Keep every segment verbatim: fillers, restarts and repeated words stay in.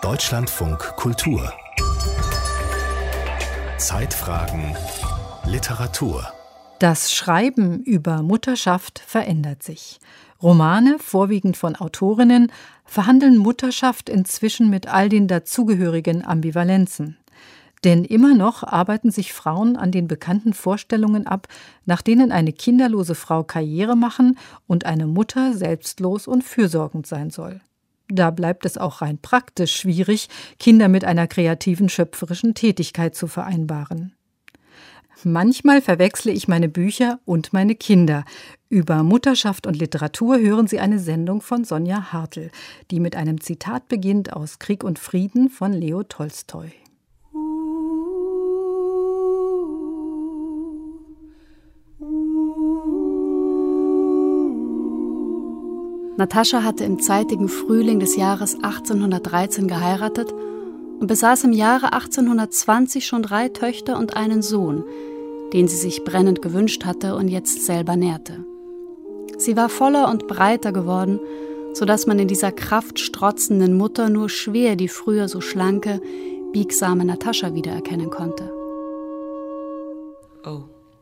Deutschlandfunk Kultur. Zeitfragen Literatur. Das Schreiben über Mutterschaft verändert sich. Romane, vorwiegend von Autorinnen, verhandeln Mutterschaft inzwischen mit all den dazugehörigen Ambivalenzen. Denn immer noch arbeiten sich Frauen an den bekannten Vorstellungen ab, nach denen eine kinderlose Frau Karriere machen und eine Mutter selbstlos und fürsorgend sein soll. Da bleibt es auch rein praktisch schwierig, Kinder mit einer kreativen, schöpferischen Tätigkeit zu vereinbaren. Manchmal verwechsle ich meine Bücher und meine Kinder. Über Mutterschaft und Literatur hören Sie eine Sendung von Sonja Hartl, die mit einem Zitat beginnt aus Krieg und Frieden von Leo Tolstoi. Natascha hatte im zeitigen Frühling des Jahres achtzehnhundertdreizehn geheiratet und besaß im Jahre achtzehnhundertzwanzig schon drei Töchter und einen Sohn, den sie sich brennend gewünscht hatte und jetzt selber nährte. Sie war voller und breiter geworden, sodass man in dieser kraftstrotzenden Mutter nur schwer die früher so schlanke, biegsame Natascha wiedererkennen konnte. Oh.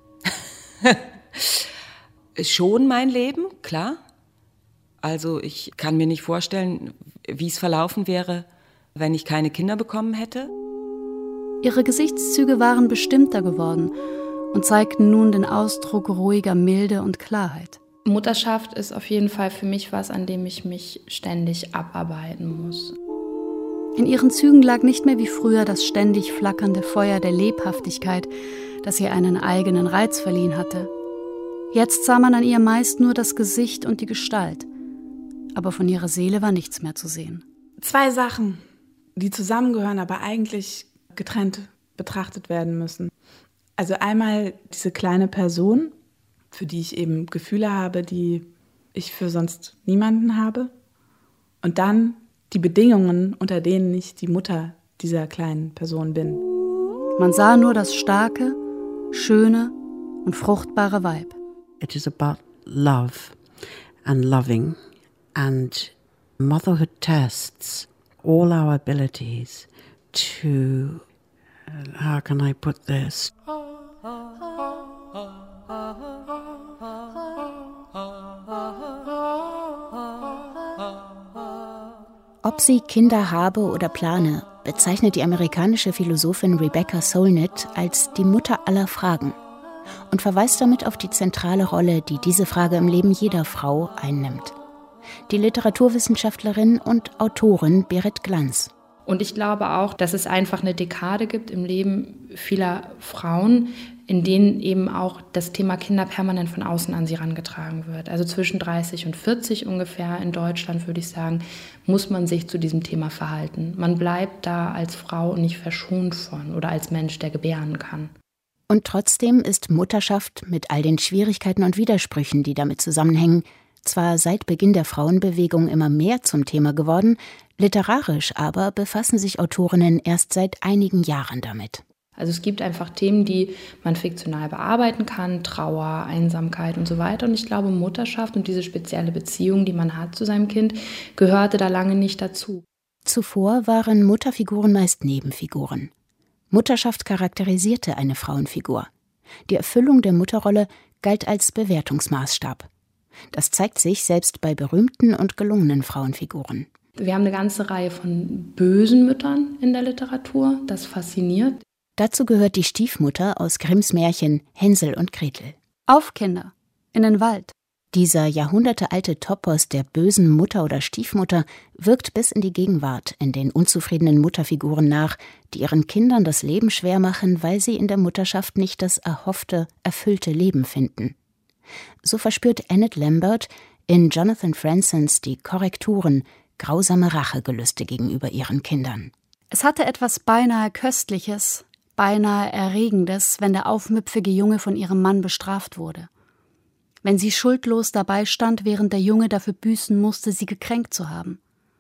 Schon mein Leben, klar. Also ich kann mir nicht vorstellen, wie es verlaufen wäre, wenn ich keine Kinder bekommen hätte. Ihre Gesichtszüge waren bestimmter geworden und zeigten nun den Ausdruck ruhiger Milde und Klarheit. Mutterschaft ist auf jeden Fall für mich was, an dem ich mich ständig abarbeiten muss. In ihren Zügen lag nicht mehr wie früher das ständig flackernde Feuer der Lebhaftigkeit, das ihr einen eigenen Reiz verliehen hatte. Jetzt sah man an ihr meist nur das Gesicht und die Gestalt. Aber von ihrer Seele war nichts mehr zu sehen. Zwei Sachen, die zusammengehören, aber eigentlich getrennt betrachtet werden müssen. Also einmal diese kleine Person, für die ich eben Gefühle habe, die ich für sonst niemanden habe. Und dann die Bedingungen, unter denen ich die Mutter dieser kleinen Person bin. Man sah nur das starke, schöne und fruchtbare Weib. It is about love and loving. And motherhood tests all our abilities to, uh, how can I put this? Ob sie Kinder habe oder plane, bezeichnet die amerikanische Philosophin Rebecca Solnit als die Mutter aller Fragen und verweist damit auf die zentrale Rolle, die diese Frage im Leben jeder Frau einnimmt. Die Literaturwissenschaftlerin und Autorin Berit Glanz. Und ich glaube auch, dass es einfach eine Dekade gibt im Leben vieler Frauen, in denen eben auch das Thema Kinder permanent von außen an sie herangetragen wird. Also zwischen dreißig und vierzig ungefähr in Deutschland, würde ich sagen, muss man sich zu diesem Thema verhalten. Man bleibt da als Frau nicht verschont von oder als Mensch, der gebären kann. Und trotzdem ist Mutterschaft mit all den Schwierigkeiten und Widersprüchen, die damit zusammenhängen, zwar seit Beginn der Frauenbewegung immer mehr zum Thema geworden, literarisch aber befassen sich Autorinnen erst seit einigen Jahren damit. Also es gibt einfach Themen, die man fiktional bearbeiten kann, Trauer, Einsamkeit und so weiter. Und ich glaube, Mutterschaft und diese spezielle Beziehung, die man hat zu seinem Kind, gehörte da lange nicht dazu. Zuvor waren Mutterfiguren meist Nebenfiguren. Mutterschaft charakterisierte eine Frauenfigur. Die Erfüllung der Mutterrolle galt als Bewertungsmaßstab. Das zeigt sich selbst bei berühmten und gelungenen Frauenfiguren. Wir haben eine ganze Reihe von bösen Müttern in der Literatur. Das fasziniert. Dazu gehört die Stiefmutter aus Grimms Märchen Hänsel und Gretel. Auf, Kinder, in den Wald. Dieser jahrhundertealte Topos der bösen Mutter oder Stiefmutter wirkt bis in die Gegenwart in den unzufriedenen Mutterfiguren nach, die ihren Kindern das Leben schwer machen, weil sie in der Mutterschaft nicht das erhoffte, erfüllte Leben finden. So verspürt Annette Lambert in Jonathan Fransons Die Korrekturen grausame Rachegelüste gegenüber ihren Kindern. Es hatte etwas beinahe Köstliches, beinahe Erregendes, wenn der aufmüpfige Junge von ihrem Mann bestraft wurde. Wenn sie schuldlos dabei stand, während der Junge dafür büßen musste, sie gekränkt zu haben.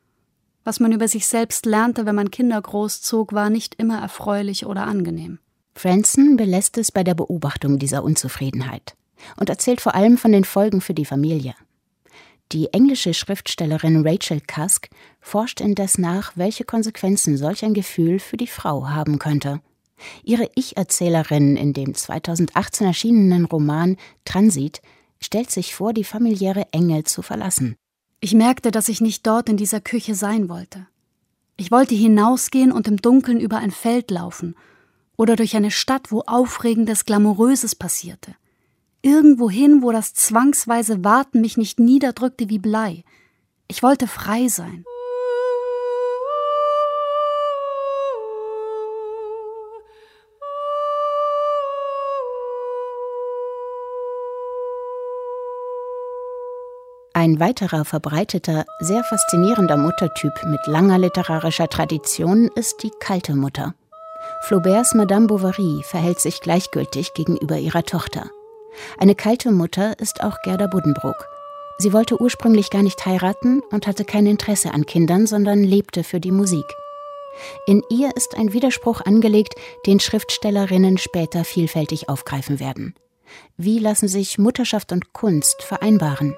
Was man über sich selbst lernte, wenn man Kinder großzog, war nicht immer erfreulich oder angenehm. Franson belässt es bei der Beobachtung dieser Unzufriedenheit und erzählt vor allem von den Folgen für die Familie. Die englische Schriftstellerin Rachel Cusk forscht indes nach, welche Konsequenzen solch ein Gefühl für die Frau haben könnte. Ihre Ich-Erzählerin in dem zweitausendachtzehn erschienenen Roman Transit stellt sich vor, die familiäre Enge zu verlassen. Ich merkte, dass ich nicht dort in dieser Küche sein wollte. Ich wollte hinausgehen und im Dunkeln über ein Feld laufen oder durch eine Stadt, wo Aufregendes, Glamouröses passierte. Irgendwohin, wo das zwangsweise Warten mich nicht niederdrückte wie Blei. Ich wollte frei sein. Ein weiterer verbreiteter, sehr faszinierender Muttertyp mit langer literarischer Tradition ist die kalte Mutter. Flauberts Madame Bovary verhält sich gleichgültig gegenüber ihrer Tochter. Eine kalte Mutter ist auch Gerda Buddenbrook. Sie wollte ursprünglich gar nicht heiraten und hatte kein Interesse an Kindern, sondern lebte für die Musik. In ihr ist ein Widerspruch angelegt, den Schriftstellerinnen später vielfältig aufgreifen werden. Wie lassen sich Mutterschaft und Kunst vereinbaren?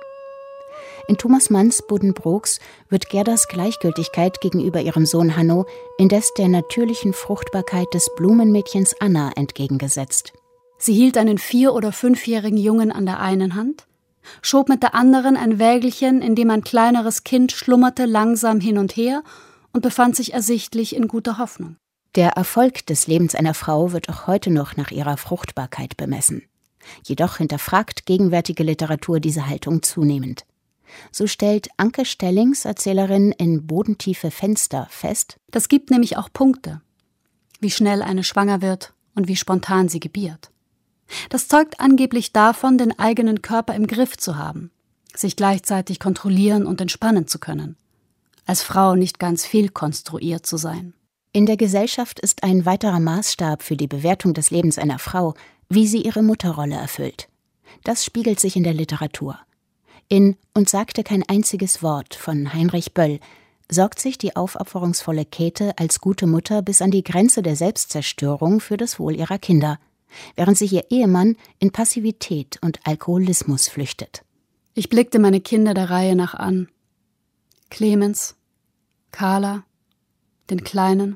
In Thomas Manns Buddenbrooks wird Gerdas Gleichgültigkeit gegenüber ihrem Sohn Hanno indes der natürlichen Fruchtbarkeit des Blumenmädchens Anna entgegengesetzt. Sie hielt einen vier- oder fünfjährigen Jungen an der einen Hand, schob mit der anderen ein Wägelchen, in dem ein kleineres Kind schlummerte, langsam hin und her und befand sich ersichtlich in guter Hoffnung. Der Erfolg des Lebens einer Frau wird auch heute noch nach ihrer Fruchtbarkeit bemessen. Jedoch hinterfragt gegenwärtige Literatur diese Haltung zunehmend. So stellt Anke Stellings, Erzählerin in Bodentiefe Fenster, fest: Das gibt nämlich auch Punkte, wie schnell eine schwanger wird und wie spontan sie gebiert. Das zeugt angeblich davon, den eigenen Körper im Griff zu haben, sich gleichzeitig kontrollieren und entspannen zu können, als Frau nicht ganz fehlkonstruiert zu sein. In der Gesellschaft ist ein weiterer Maßstab für die Bewertung des Lebens einer Frau, wie sie ihre Mutterrolle erfüllt. Das spiegelt sich in der Literatur. In »Und sagte kein einziges Wort« von Heinrich Böll sorgt sich die aufopferungsvolle Käthe als gute Mutter bis an die Grenze der Selbstzerstörung für das Wohl ihrer Kinder, während sich ihr Ehemann in Passivität und Alkoholismus flüchtet. Ich blickte meine Kinder der Reihe nach an. Clemens, Carla, den Kleinen,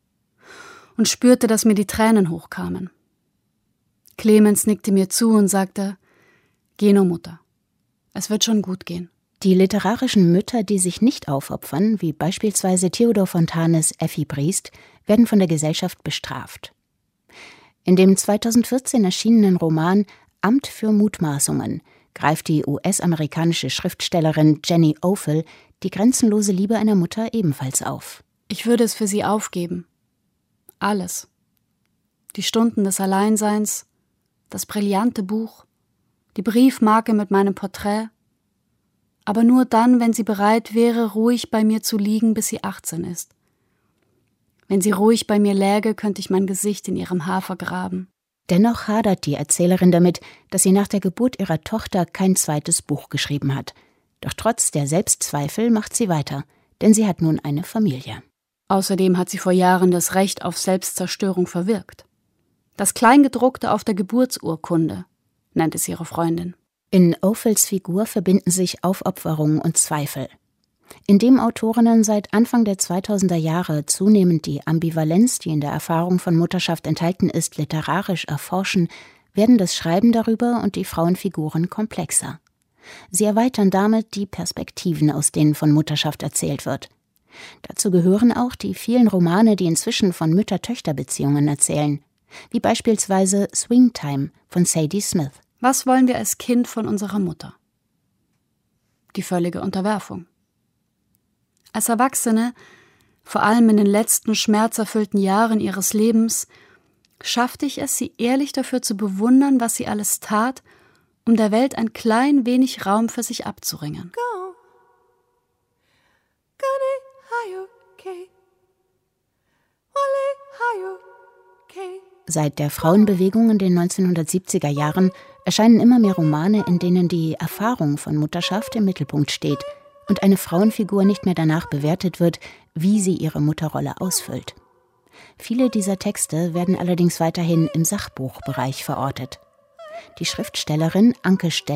und spürte, dass mir die Tränen hochkamen. Clemens nickte mir zu und sagte: »Geh nur, Mutter. Es wird schon gut gehen.« Die literarischen Mütter, die sich nicht aufopfern, wie beispielsweise Theodor Fontanes Effi Briest, werden von der Gesellschaft bestraft. In dem zweitausendvierzehn erschienenen Roman »Amt für Mutmaßungen« greift die U S-amerikanische Schriftstellerin Jenny Offill die grenzenlose Liebe einer Mutter ebenfalls auf. Ich würde es für sie aufgeben. Alles. Die Stunden des Alleinseins, das brillante Buch, die Briefmarke mit meinem Porträt, aber nur dann, wenn sie bereit wäre, ruhig bei mir zu liegen, bis sie achtzehn ist. Wenn sie ruhig bei mir läge, könnte ich mein Gesicht in ihrem Haar vergraben. Dennoch hadert die Erzählerin damit, dass sie nach der Geburt ihrer Tochter kein zweites Buch geschrieben hat. Doch trotz der Selbstzweifel macht sie weiter, denn sie hat nun eine Familie. Außerdem hat sie vor Jahren das Recht auf Selbstzerstörung verwirkt. Das Kleingedruckte auf der Geburtsurkunde nennt es ihre Freundin. In Offells Figur verbinden sich Aufopferung und Zweifel. Indem Autorinnen seit Anfang der zweitausender Jahre zunehmend die Ambivalenz, die in der Erfahrung von Mutterschaft enthalten ist, literarisch erforschen, werden das Schreiben darüber und die Frauenfiguren komplexer. Sie erweitern damit die Perspektiven, aus denen von Mutterschaft erzählt wird. Dazu gehören auch die vielen Romane, die inzwischen von Mütter-Töchter-Beziehungen erzählen, wie beispielsweise Swing Time von Sadie Smith. Was wollen wir als Kind von unserer Mutter? Die völlige Unterwerfung. Als Erwachsene, vor allem in den letzten schmerzerfüllten Jahren ihres Lebens, schaffte ich es, sie ehrlich dafür zu bewundern, was sie alles tat, um der Welt ein klein wenig Raum für sich abzuringen. Go. Seit der Frauenbewegung in den neunzehnhundertsiebziger Jahren erscheinen immer mehr Romane, in denen die Erfahrung von Mutterschaft im Mittelpunkt steht und eine Frauenfigur nicht mehr danach bewertet wird, wie sie ihre Mutterrolle ausfüllt. Viele dieser Texte werden allerdings weiterhin im Sachbuchbereich verortet. Die Schriftstellerin Anke Stelling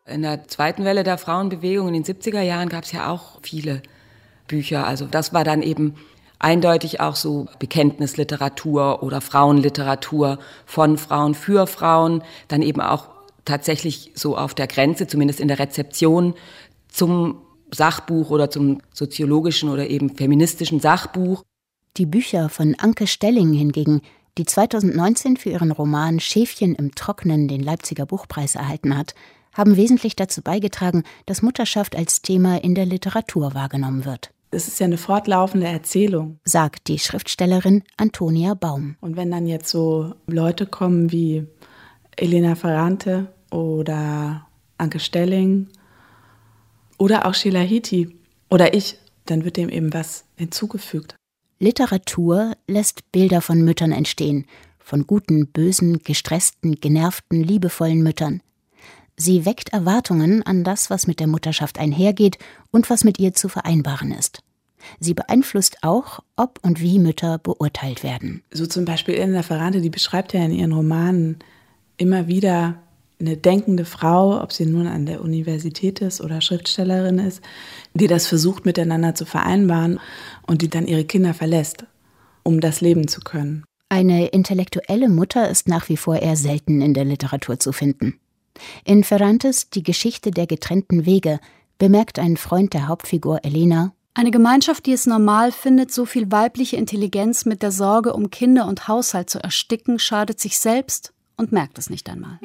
In der zweiten Welle der Frauenbewegung in den siebziger Jahren gab es ja auch viele Bücher. Also das war dann eben eindeutig auch so Bekenntnisliteratur oder Frauenliteratur von Frauen für Frauen, dann eben auch tatsächlich so auf der Grenze, zumindest in der Rezeption, zum Sachbuch oder zum soziologischen oder eben feministischen Sachbuch. Die Bücher von Anke Stelling hingegen, die zweitausendneunzehn für ihren Roman Schäfchen im Trocknen den Leipziger Buchpreis erhalten hat, haben wesentlich dazu beigetragen, dass Mutterschaft als Thema in der Literatur wahrgenommen wird. Es ist ja eine fortlaufende Erzählung, sagt die Schriftstellerin Antonia Baum. Und wenn dann jetzt so Leute kommen wie Elena Ferrante oder Anke Stelling oder auch Sheila Hiti oder ich, dann wird dem eben was hinzugefügt. Literatur lässt Bilder von Müttern entstehen, von guten, bösen, gestressten, genervten, liebevollen Müttern. Sie weckt Erwartungen an das, was mit der Mutterschaft einhergeht und was mit ihr zu vereinbaren ist. Sie beeinflusst auch, ob und wie Mütter beurteilt werden. So zum Beispiel Elena Ferrante, die beschreibt ja in ihren Romanen immer wieder eine denkende Frau, ob sie nun an der Universität ist oder Schriftstellerin ist, die das versucht miteinander zu vereinbaren und die dann ihre Kinder verlässt, um das leben zu können. Eine intellektuelle Mutter ist nach wie vor eher selten in der Literatur zu finden. In Ferrantes Die Geschichte der getrennten Wege bemerkt ein Freund der Hauptfigur Elena: Eine Gemeinschaft, die es normal findet, so viel weibliche Intelligenz mit der Sorge um Kinder und Haushalt zu ersticken, schadet sich selbst und merkt es nicht einmal.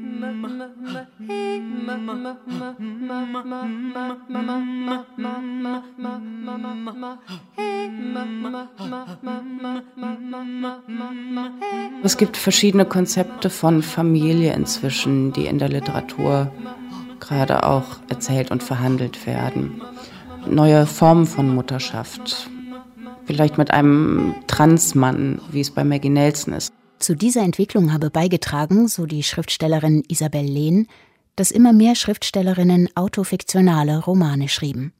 Es gibt verschiedene Konzepte von Familie inzwischen, die in der Literatur gerade auch erzählt und verhandelt werden. Neue Formen von Mutterschaft. Vielleicht mit einem Transmann, wie es bei Maggie Nelson ist. Zu dieser Entwicklung habe beigetragen, so die Schriftstellerin Isabel Lehn, dass immer mehr Schriftstellerinnen autofiktionale Romane schrieben.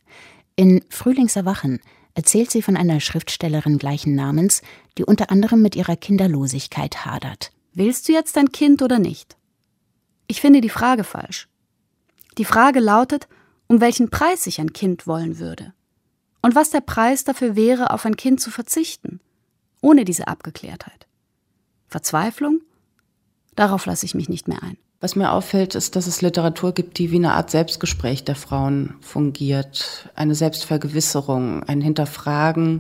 In Frühlingserwachen erzählt sie von einer Schriftstellerin gleichen Namens, die unter anderem mit ihrer Kinderlosigkeit hadert. Willst du jetzt ein Kind oder nicht? Ich finde die Frage falsch. Die Frage lautet, um welchen Preis ich ein Kind wollen würde. Und was der Preis dafür wäre, auf ein Kind zu verzichten, ohne diese Abgeklärtheit. Verzweiflung? Darauf lasse ich mich nicht mehr ein. Was mir auffällt, ist, dass es Literatur gibt, die wie eine Art Selbstgespräch der Frauen fungiert. Eine Selbstvergewisserung, ein Hinterfragen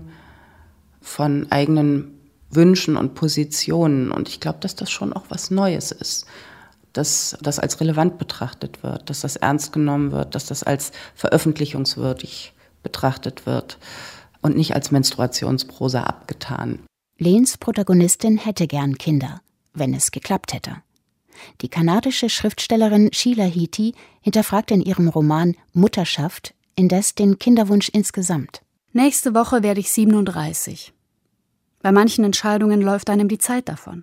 von eigenen Wünschen und Positionen. Und ich glaube, dass das schon auch was Neues ist. Dass das als relevant betrachtet wird, dass das ernst genommen wird, dass das als veröffentlichungswürdig betrachtet wird und nicht als Menstruationsprosa abgetan. Lehns Protagonistin hätte gern Kinder, wenn es geklappt hätte. Die kanadische Schriftstellerin Sheila Hiti hinterfragt in ihrem Roman Mutterschaft indes den Kinderwunsch insgesamt. Nächste Woche werde ich siebenunddreißig. Bei manchen Entscheidungen läuft einem die Zeit davon.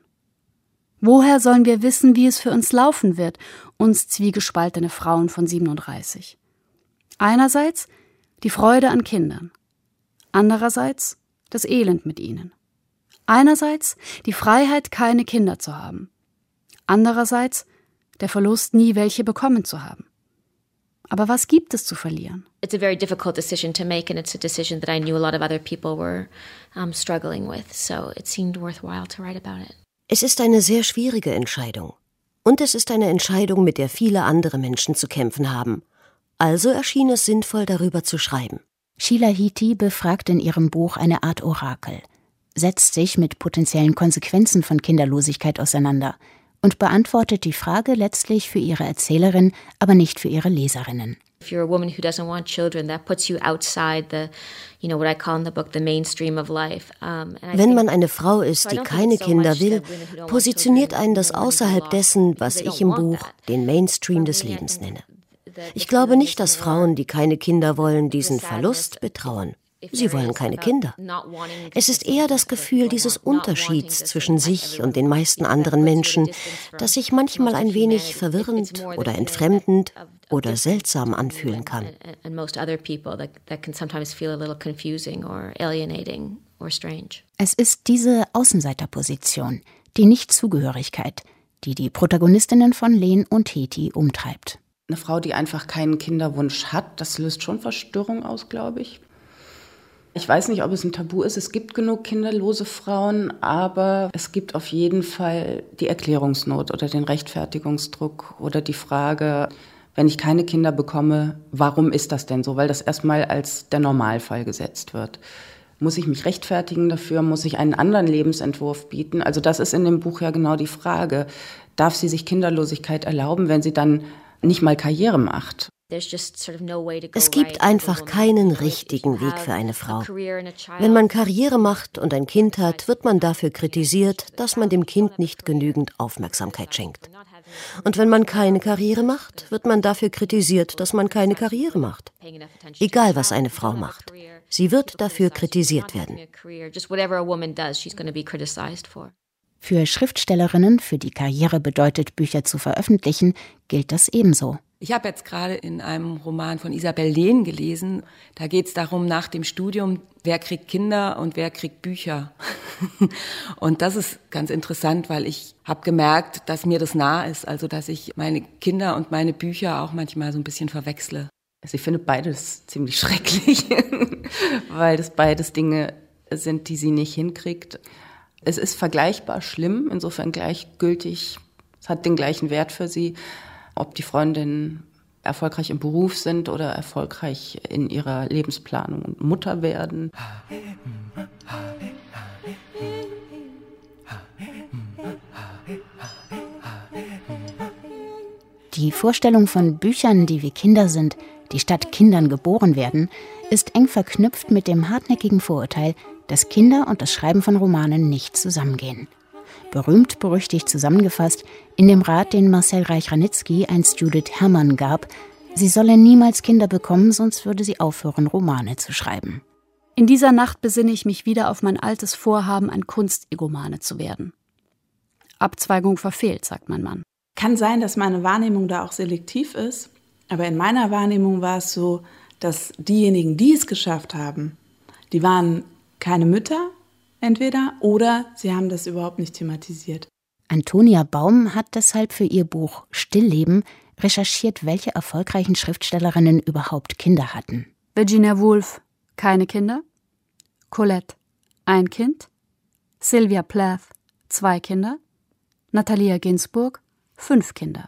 Woher sollen wir wissen, wie es für uns laufen wird, uns zwiegespaltene Frauen von siebenunddreißig? Einerseits die Freude an Kindern, andererseits das Elend mit ihnen. Einerseits die Freiheit, keine Kinder zu haben, andererseits der Verlust, nie welche bekommen zu haben. Aber was gibt es zu verlieren? It's a very difficult decision to make, and it's a decision that I knew a lot of other people were um, struggling with, so it seemed worthwhile to write about it. Es ist eine sehr schwierige Entscheidung. Und es ist eine Entscheidung, mit der viele andere Menschen zu kämpfen haben. Also erschien es sinnvoll, darüber zu schreiben. Sheila Hiti befragt in ihrem Buch eine Art Orakel, setzt sich mit potenziellen Konsequenzen von Kinderlosigkeit auseinander und beantwortet die Frage letztlich für ihre Erzählerin, aber nicht für ihre Leserinnen. If you're a woman who doesn't want children, that puts you outside the, you know, what I call in the book, the mainstream of life. Um, Wenn man eine Frau ist, die keine Kinder will, positioniert einen das außerhalb dessen, was ich im Buch den Mainstream des Lebens nenne. Ich glaube nicht, dass Frauen, die keine Kinder wollen, diesen Verlust betrauern. Sie wollen keine Kinder. Es ist eher das Gefühl dieses Unterschieds zwischen sich und den meisten anderen Menschen, das sich manchmal ein wenig verwirrend oder entfremdend oder seltsam anfühlen kann. Es ist diese Außenseiterposition, die Nichtzugehörigkeit, die die Protagonistinnen von Lehn und Hiti umtreibt. Eine Frau, die einfach keinen Kinderwunsch hat, das löst schon Verstörung aus, glaube ich. Ich weiß nicht, ob es ein Tabu ist. Es gibt genug kinderlose Frauen, aber es gibt auf jeden Fall die Erklärungsnot oder den Rechtfertigungsdruck oder die Frage, wenn ich keine Kinder bekomme, warum ist das denn so? Weil das erstmal als der Normalfall gesetzt wird. Muss ich mich rechtfertigen dafür? Muss ich einen anderen Lebensentwurf bieten? Also das ist in dem Buch ja genau die Frage. Darf sie sich Kinderlosigkeit erlauben, wenn sie dann nicht mal Karriere macht? Es gibt einfach keinen richtigen Weg für eine Frau. Wenn man Karriere macht und ein Kind hat, wird man dafür kritisiert, dass man dem Kind nicht genügend Aufmerksamkeit schenkt. Und wenn man keine Karriere macht, wird man dafür kritisiert, dass man keine Karriere macht. Egal, was eine Frau macht. Sie wird dafür kritisiert werden. Für Schriftstellerinnen, für die Karriere bedeutet, Bücher zu veröffentlichen, gilt das ebenso. Ich habe jetzt gerade in einem Roman von Isabel Lehn gelesen, da geht es darum, nach dem Studium, wer kriegt Kinder und wer kriegt Bücher. Und das ist ganz interessant, weil ich habe gemerkt, dass mir das nah ist, also dass ich meine Kinder und meine Bücher auch manchmal so ein bisschen verwechsle. Also ich finde beides ziemlich schrecklich, weil das beides Dinge sind, die sie nicht hinkriegt. Es ist vergleichbar schlimm, insofern gleichgültig, es hat den gleichen Wert für sie, ob die Freundinnen erfolgreich im Beruf sind oder erfolgreich in ihrer Lebensplanung und Mutter werden. Die Vorstellung von Büchern, die wie Kinder sind, die statt Kindern geboren werden, ist eng verknüpft mit dem hartnäckigen Vorurteil, dass Kinder und das Schreiben von Romanen nicht zusammengehen. Berühmt berüchtigt zusammengefasst in dem Rat, den Marcel Reich-Ranitzky einst Judith Herrmann gab, sie solle niemals Kinder bekommen, sonst würde sie aufhören, Romane zu schreiben. In dieser Nacht besinne ich mich wieder auf mein altes Vorhaben, ein Kunstegomane zu werden. Abzweigung verfehlt, sagt mein Mann. Kann sein, dass meine Wahrnehmung da auch selektiv ist, aber in meiner Wahrnehmung war es so, dass diejenigen, die es geschafft haben, die waren keine Mütter, entweder, oder sie haben das überhaupt nicht thematisiert. Antonia Baum hat deshalb für ihr Buch Stillleben recherchiert, welche erfolgreichen Schriftstellerinnen überhaupt Kinder hatten. Virginia Woolf, keine Kinder. Colette, ein Kind. Sylvia Plath, zwei Kinder. Natalia Ginzburg, fünf Kinder.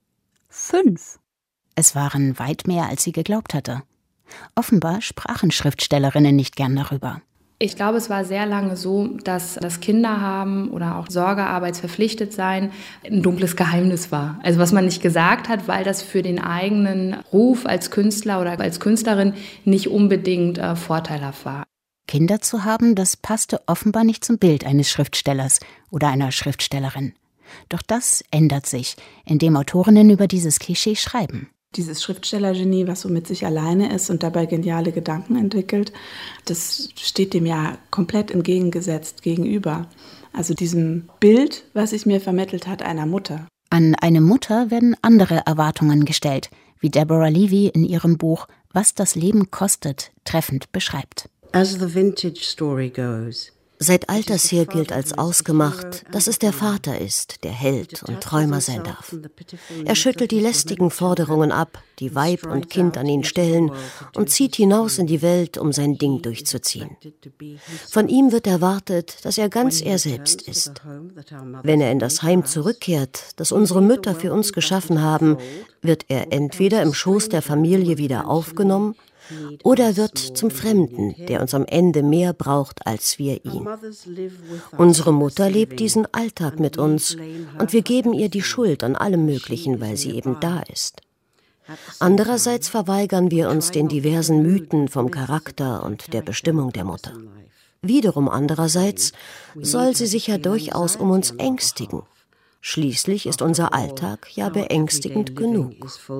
Fünf? Es waren weit mehr, als sie geglaubt hatte. Offenbar sprachen Schriftstellerinnen nicht gern darüber. Ich glaube, es war sehr lange so, dass das Kinderhaben oder auch Sorgearbeitsverpflichtet sein ein dunkles Geheimnis war. Also was man nicht gesagt hat, weil das für den eigenen Ruf als Künstler oder als Künstlerin nicht unbedingt äh, vorteilhaft war. Kinder zu haben, das passte offenbar nicht zum Bild eines Schriftstellers oder einer Schriftstellerin. Doch das ändert sich, indem Autorinnen über dieses Klischee schreiben. Dieses Schriftstellergenie, was so mit sich alleine ist und dabei geniale Gedanken entwickelt, das steht dem ja komplett entgegengesetzt gegenüber. Also diesem Bild, was sich mir vermittelt hat, einer Mutter. An eine Mutter werden andere Erwartungen gestellt, wie Deborah Levy in ihrem Buch »Was das Leben kostet« treffend beschreibt. As the vintage story goes, Seit alters her gilt als ausgemacht, dass es der Vater ist, der Held und Träumer sein darf. Er schüttelt die lästigen Forderungen ab, die Weib und Kind an ihn stellen, und zieht hinaus in die Welt, um sein Ding durchzuziehen. Von ihm wird erwartet, dass er ganz er selbst ist. Wenn er in das Heim zurückkehrt, das unsere Mütter für uns geschaffen haben, wird er entweder im Schoß der Familie wieder aufgenommen, oder wird zum Fremden, der uns am Ende mehr braucht als wir ihn. Unsere Mutter lebt diesen Alltag mit uns und wir geben ihr die Schuld an allem Möglichen, weil sie eben da ist. Andererseits verweigern wir uns den diversen Mythen vom Charakter und der Bestimmung der Mutter. Wiederum andererseits soll sie sich ja durchaus um uns ängstigen. Schließlich ist unser Alltag ja beängstigend genug.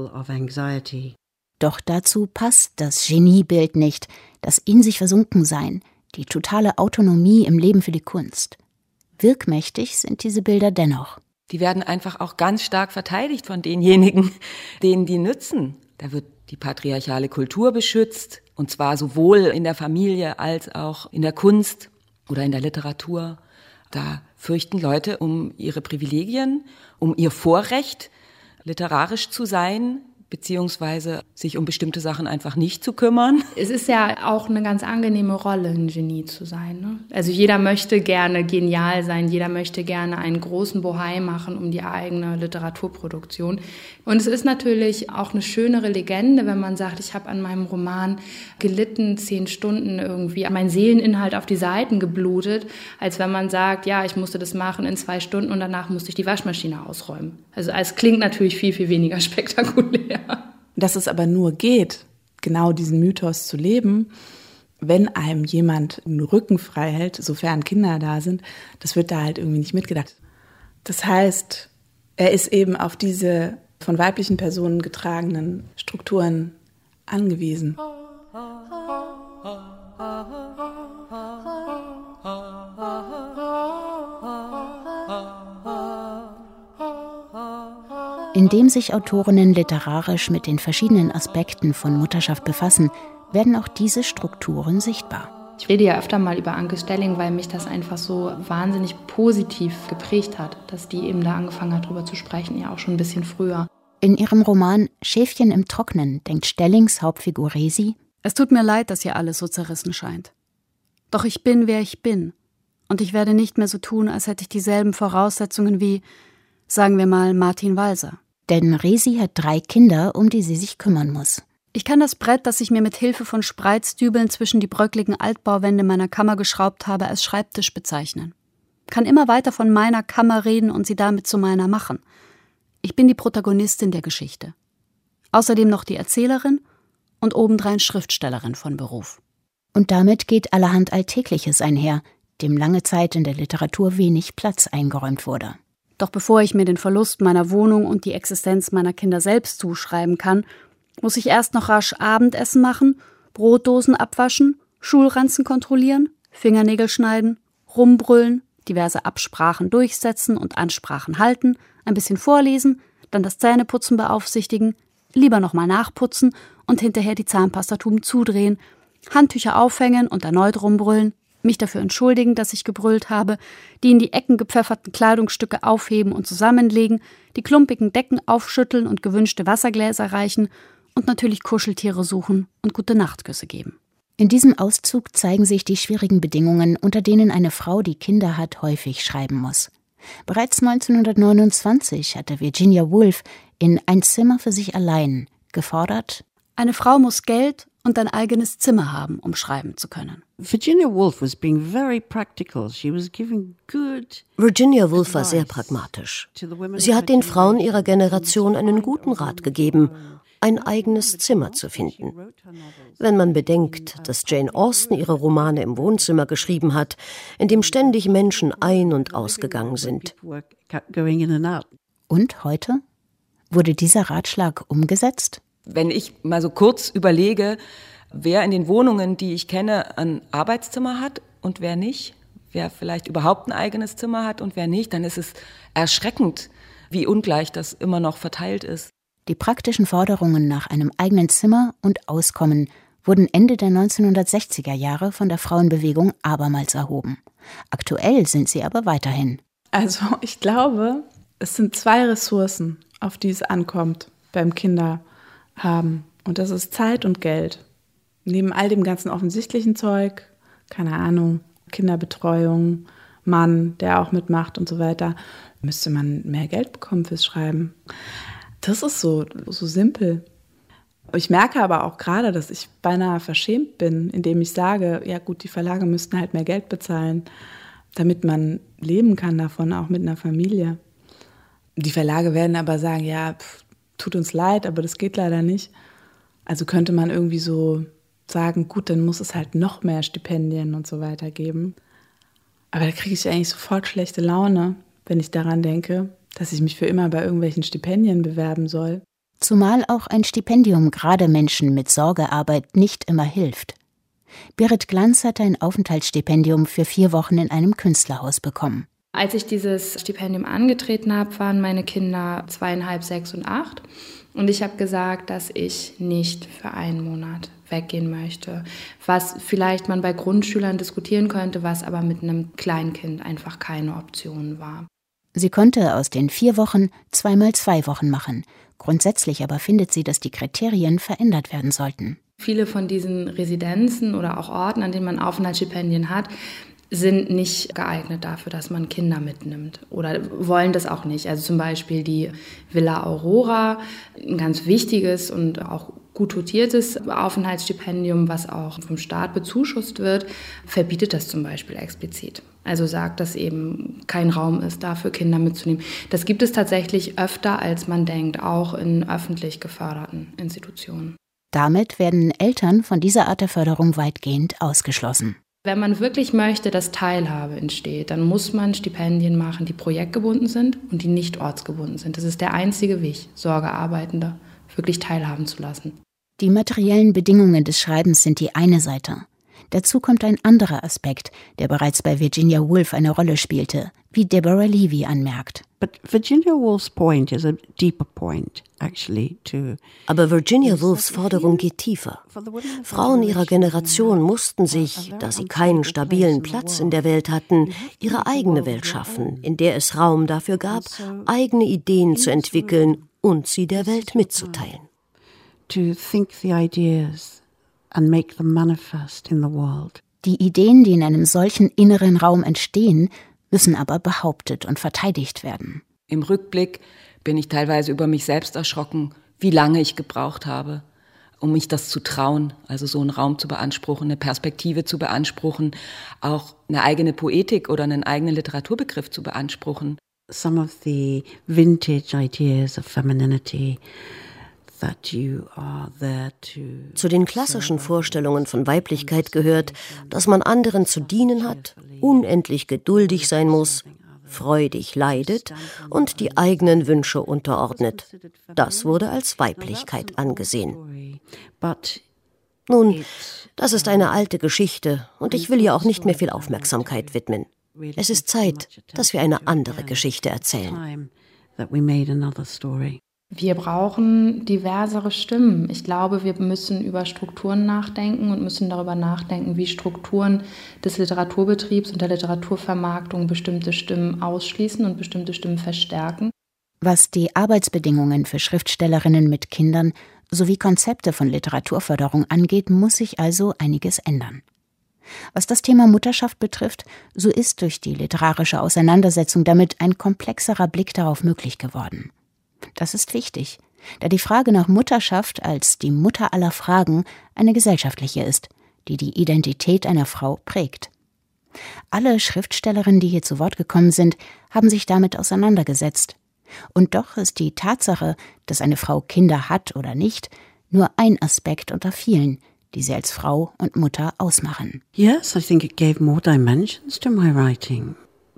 Doch dazu passt das Geniebild nicht, das in sich versunken sein, die totale Autonomie im Leben für die Kunst. Wirkmächtig sind diese Bilder dennoch. Die werden einfach auch ganz stark verteidigt von denjenigen, denen die nützen. Da wird die patriarchale Kultur beschützt, und zwar sowohl in der Familie als auch in der Kunst oder in der Literatur. Da fürchten Leute um ihre Privilegien, um ihr Vorrecht, literarisch zu sein, beziehungsweise sich um bestimmte Sachen einfach nicht zu kümmern. Es ist ja auch eine ganz angenehme Rolle, ein Genie zu sein, ne? Also jeder möchte gerne genial sein, jeder möchte gerne einen großen Bohai machen um die eigene Literaturproduktion. Und es ist natürlich auch eine schönere Legende, wenn man sagt, ich habe an meinem Roman gelitten, zehn Stunden irgendwie mein Seeleninhalt auf die Seiten geblutet, als wenn man sagt, ja, ich musste das machen in zwei Stunden und danach musste ich die Waschmaschine ausräumen. Also es klingt natürlich viel, viel weniger spektakulär. Dass es aber nur geht, genau diesen Mythos zu leben, wenn einem jemand den Rücken frei hält, sofern Kinder da sind, das wird da halt irgendwie nicht mitgedacht. Das heißt, er ist eben auf diese von weiblichen Personen getragenen Strukturen angewiesen. Indem sich Autorinnen literarisch mit den verschiedenen Aspekten von Mutterschaft befassen, werden auch diese Strukturen sichtbar. Ich rede ja öfter mal über Anke Stelling, weil mich das einfach so wahnsinnig positiv geprägt hat, dass die eben da angefangen hat, darüber zu sprechen, ja auch schon ein bisschen früher. In ihrem Roman Schäfchen im Trocknen denkt Stellings Hauptfigur Resi: Es tut mir leid, dass hier alles so zerrissen scheint. Doch ich bin, wer ich bin. Und ich werde nicht mehr so tun, als hätte ich dieselben Voraussetzungen wie, sagen wir mal, Martin Walser. Denn Resi hat drei Kinder, um die sie sich kümmern muss. Ich kann das Brett, das ich mir mit Hilfe von Spreizdübeln zwischen die bröckligen Altbauwände meiner Kammer geschraubt habe, als Schreibtisch bezeichnen. Kann immer weiter von meiner Kammer reden und sie damit zu meiner machen. Ich bin die Protagonistin der Geschichte. Außerdem noch die Erzählerin und obendrein Schriftstellerin von Beruf. Und damit geht allerhand Alltägliches einher, dem lange Zeit in der Literatur wenig Platz eingeräumt wurde. Doch bevor ich mir den Verlust meiner Wohnung und die Existenz meiner Kinder selbst zuschreiben kann, muss ich erst noch rasch Abendessen machen, Brotdosen abwaschen, Schulranzen kontrollieren, Fingernägel schneiden, rumbrüllen, diverse Absprachen durchsetzen und Ansprachen halten, ein bisschen vorlesen, dann das Zähneputzen beaufsichtigen, lieber nochmal nachputzen und hinterher die Zahnpastatuben zudrehen, Handtücher aufhängen und erneut rumbrüllen, mich dafür entschuldigen, dass ich gebrüllt habe, die in die Ecken gepfefferten Kleidungsstücke aufheben und zusammenlegen, die klumpigen Decken aufschütteln und gewünschte Wassergläser reichen und natürlich Kuscheltiere suchen und Gute-Nacht-Küsse geben. In diesem Auszug zeigen sich die schwierigen Bedingungen, unter denen eine Frau, die Kinder hat, häufig schreiben muss. Bereits neunzehnhundertneunundzwanzig hatte Virginia Woolf in Ein Zimmer für sich allein gefordert: Eine Frau muss Geld und ein eigenes Zimmer haben, um schreiben zu können. Virginia Woolf was being very practical. She was giving good Virginia Woolf war sehr pragmatisch. Sie hat den Frauen ihrer Generation einen guten Rat gegeben, ein eigenes Zimmer zu finden. Wenn man bedenkt, dass Jane Austen ihre Romane im Wohnzimmer geschrieben hat, in dem ständig Menschen ein- und ausgegangen sind. Und heute? Wurde dieser Ratschlag umgesetzt? Wenn ich mal so kurz überlege, wer in den Wohnungen, die ich kenne, ein Arbeitszimmer hat und wer nicht, wer vielleicht überhaupt ein eigenes Zimmer hat und wer nicht, dann ist es erschreckend, wie ungleich das immer noch verteilt ist. Die praktischen Forderungen nach einem eigenen Zimmer und Auskommen wurden Ende der neunzehnhundertsechziger Jahre von der Frauenbewegung abermals erhoben. Aktuell sind sie aber weiterhin. Also ich glaube, es sind zwei Ressourcen, auf die es ankommt beim Kinderhaben. Und das ist Zeit und Geld. Neben all dem ganzen offensichtlichen Zeug, keine Ahnung, Kinderbetreuung, Mann, der auch mitmacht und so weiter, müsste man mehr Geld bekommen fürs Schreiben. Das ist so, so simpel. Ich merke aber auch gerade, dass ich beinahe verschämt bin, indem ich sage, ja gut, die Verlage müssten halt mehr Geld bezahlen, damit man leben kann davon, auch mit einer Familie. Die Verlage werden aber sagen, ja, pff, tut uns leid, aber das geht leider nicht. Also könnte man irgendwie so sagen, gut, dann muss es halt noch mehr Stipendien und so weiter geben. Aber da kriege ich eigentlich sofort schlechte Laune, wenn ich daran denke, dass ich mich für immer bei irgendwelchen Stipendien bewerben soll. Zumal auch ein Stipendium gerade Menschen mit Sorgearbeit nicht immer hilft. Berit Glanz hat ein Aufenthaltsstipendium für vier Wochen in einem Künstlerhaus bekommen. Als ich dieses Stipendium angetreten habe, waren meine Kinder zweieinhalb, sechs und acht. Und ich habe gesagt, dass ich nicht für einen Monat weggehen möchte. Was vielleicht man bei Grundschülern diskutieren könnte, was aber mit einem Kleinkind einfach keine Option war. Sie konnte aus den vier Wochen zweimal zwei Wochen machen, Grundsätzlich aber findet sie, dass die Kriterien verändert werden sollten. Viele von diesen Residenzen oder auch Orten, an denen man Aufenthaltsstipendien hat, sind nicht geeignet dafür, dass man Kinder mitnimmt oder wollen das auch nicht. Also zum Beispiel die Villa Aurora, ein ganz wichtiges und auch gut dotiertes Aufenthaltsstipendium, was auch vom Staat bezuschusst wird, verbietet das zum Beispiel explizit. Also sagt, dass eben kein Raum ist, dafür Kinder mitzunehmen. Das gibt es tatsächlich öfter, als man denkt, auch in öffentlich geförderten Institutionen. Damit werden Eltern von dieser Art der Förderung weitgehend ausgeschlossen. Wenn man wirklich möchte, dass Teilhabe entsteht, dann muss man Stipendien machen, die projektgebunden sind und die nicht ortsgebunden sind. Das ist der einzige Weg, Sorgearbeitende wirklich teilhaben zu lassen. Die materiellen Bedingungen des Schreibens sind die eine Seite. Dazu kommt ein anderer Aspekt, der bereits bei Virginia Woolf eine Rolle spielte, wie Deborah Levy anmerkt. But Virginia Woolf's point is a deeper point, actually, to Aber Virginia Woolfs Forderung geht tiefer. Frauen ihrer Generation mussten sich, da sie keinen stabilen Platz in der Welt hatten, ihre eigene Welt schaffen, in der es Raum dafür gab, eigene Ideen zu entwickeln und sie der Welt mitzuteilen. To think the ideas and make them manifest in the world. Die Ideen, die in einem solchen inneren Raum entstehen, müssen aber behauptet und verteidigt werden. Im Rückblick bin ich teilweise über mich selbst erschrocken, wie lange ich gebraucht habe, um mich das zu trauen, also so einen Raum zu beanspruchen, eine Perspektive zu beanspruchen, auch eine eigene Poetik oder einen eigenen Literaturbegriff zu beanspruchen. Some of the vintage ideas of femininity that you are there to Zu den klassischen Vorstellungen von Weiblichkeit gehört, dass man anderen zu dienen hat, unendlich geduldig sein muss, freudig leidet und die eigenen Wünsche unterordnet. Das wurde als Weiblichkeit angesehen. Nun, das ist eine alte Geschichte und ich will ihr auch nicht mehr viel Aufmerksamkeit widmen. Es ist Zeit, dass wir eine andere Geschichte erzählen. Wir brauchen diversere Stimmen. Ich glaube, wir müssen über Strukturen nachdenken und müssen darüber nachdenken, wie Strukturen des Literaturbetriebs und der Literaturvermarktung bestimmte Stimmen ausschließen und bestimmte Stimmen verstärken. Was die Arbeitsbedingungen für Schriftstellerinnen mit Kindern sowie Konzepte von Literaturförderung angeht, muss sich also einiges ändern. Was das Thema Mutterschaft betrifft, so ist durch die literarische Auseinandersetzung damit ein komplexerer Blick darauf möglich geworden. Das ist wichtig, da die Frage nach Mutterschaft als die Mutter aller Fragen eine gesellschaftliche ist, die die Identität einer Frau prägt. Alle Schriftstellerinnen, die hier zu Wort gekommen sind, haben sich damit auseinandergesetzt. Und doch ist die Tatsache, dass eine Frau Kinder hat oder nicht, nur ein Aspekt unter vielen, die sie als Frau und Mutter ausmachen. Yes, I think it gave more dimensions to my writing.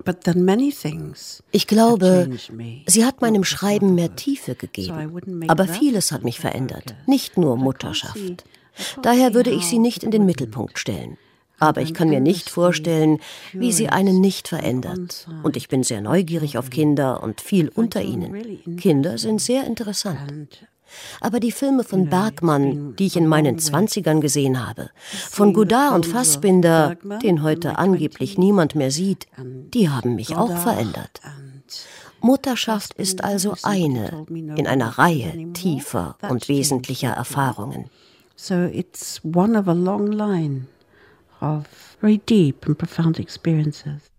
Ich glaube, sie hat meinem Schreiben mehr Tiefe gegeben. Aber vieles hat mich verändert, nicht nur Mutterschaft. Daher würde ich sie nicht in den Mittelpunkt stellen. Aber ich kann mir nicht vorstellen, wie sie einen nicht verändert. Und ich bin sehr neugierig auf Kinder und viel unter ihnen. Kinder sind sehr interessant. Aber die Filme von Bergman, die ich in meinen Zwanzigern gesehen habe, von Godard und Fassbinder, den heute angeblich niemand mehr sieht, die haben mich auch verändert. Mutterschaft ist also eine in einer Reihe tiefer und wesentlicher Erfahrungen. So it's one of a long line of very deep and profound experiences.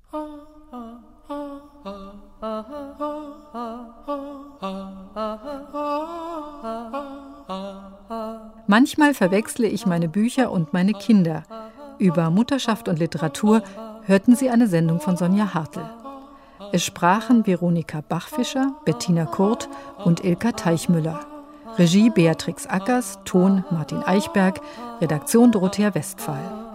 Manchmal verwechsle ich meine Bücher und meine Kinder. Über Mutterschaft und Literatur hörten Sie eine Sendung von Sonja Hartl. Es sprachen Veronika Bachfischer, Bettina Kurt und Ilka Teichmüller. Regie Beatrix Ackers, Ton Martin Eichberg, Redaktion Dorothea Westphal.